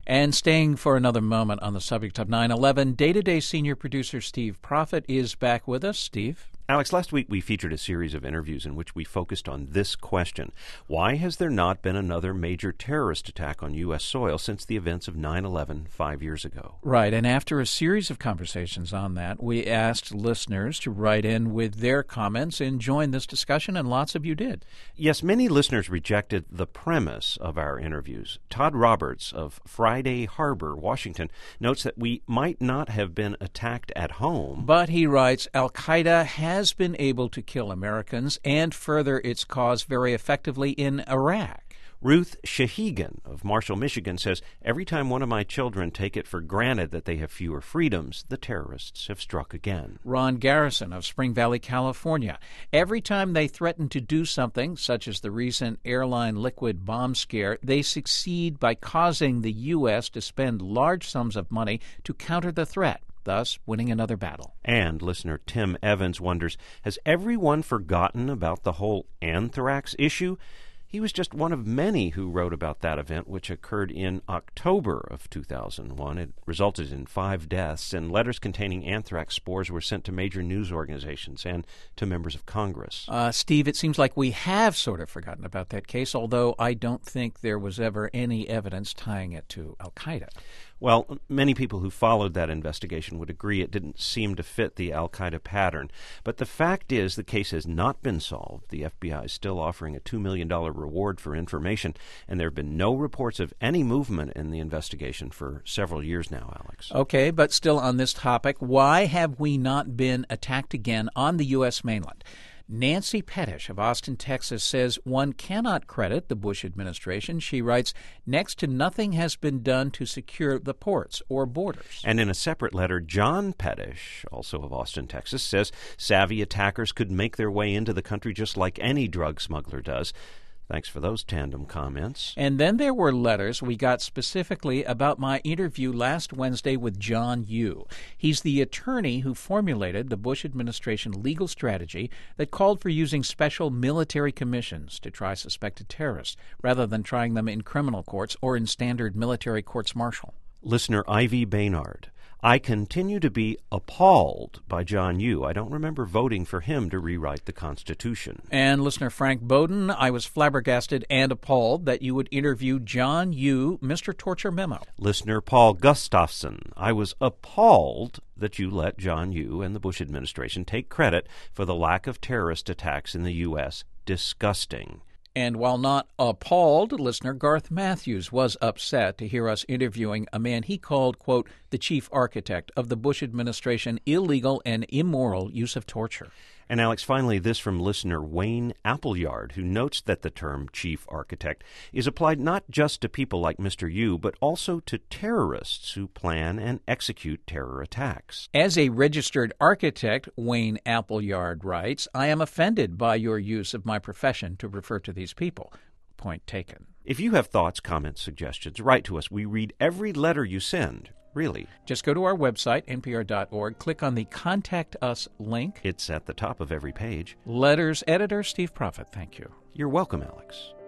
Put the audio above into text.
And staying for another moment on the subject of 9/11, Day-to-Day senior producer Steve Prophet is back with us. Steve? Alex, last week we featured a series of interviews in which we focused on this question. Why has there not been another major terrorist attack on U.S. soil since the events of 9/11 5 years ago? Right, and after a series of conversations on that, we asked listeners to write in with their comments and join this discussion, and lots of you did. Yes, many listeners rejected the premise of our interviews. Todd Roberts of Friday Harbor, Washington, notes that we might not have been attacked at home. But he writes, Al-Qaeda has been able to kill Americans and further its cause very effectively in Iraq. Ruth Shahigan of Marshall, Michigan says, every time one of my children take it for granted that they have fewer freedoms, the terrorists have struck again. Ron Garrison of Spring Valley, California. Every time they threaten to do something, such as the recent airline liquid bomb scare, they succeed by causing the U.S. to spend large sums of money to counter the threat, thus winning another battle. And listener Tim Evans wonders, has everyone forgotten about the whole anthrax issue? He was just one of many who wrote about that event, which occurred in October of 2001. It resulted in 5 deaths, and letters containing anthrax spores were sent to major news organizations and to members of Congress. Steve, it seems like we have sort of forgotten about that case, although I don't think there was ever any evidence tying it to Al-Qaeda. Well, many people who followed that investigation would agree it didn't seem to fit the Al-Qaeda pattern. But the fact is the case has not been solved. The FBI is still offering a $2 million reward for information, and there have been no reports of any movement in the investigation for several years now, Alex. Okay, but still on this topic, why have we not been attacked again on the U.S. mainland? Nancy Pettish of Austin, Texas, says one cannot credit the Bush administration. She writes, next to nothing has been done to secure the ports or borders. And in a separate letter, John Pettish, also of Austin, Texas, says savvy attackers could make their way into the country just like any drug smuggler does. Thanks for those tandem comments. And then there were letters we got specifically about my interview last Wednesday with John Yoo. He's the attorney who formulated the Bush administration legal strategy that called for using special military commissions to try suspected terrorists, rather than trying them in criminal courts or in standard military courts-martial. Listener Ivy Baynard, I continue to be appalled by John Yoo. I don't remember voting for him to rewrite the Constitution. And listener Frank Bowden, I was flabbergasted and appalled that you would interview John Yoo, Mr. Torture Memo. Listener Paul Gustafson, I was appalled that you let John Yoo and the Bush administration take credit for the lack of terrorist attacks in the U.S. Disgusting. And while not appalled, listener Garth Matthews was upset to hear us interviewing a man he called, quote, the chief architect of the Bush administration illegal and immoral use of torture. And Alex, finally, this from listener Wayne Appleyard, who notes that the term chief architect is applied not just to people like Mr. Yoo, but also to terrorists who plan and execute terror attacks. As a registered architect, Wayne Appleyard writes, I am offended by your use of my profession to refer to these people. Point taken. If you have thoughts, comments, suggestions, write to us. We read every letter you send. Really. Just go to our website, npr.org, click on the Contact Us link. It's at the top of every page. Letters editor Steve Prophet, thank you. You're welcome, Alex.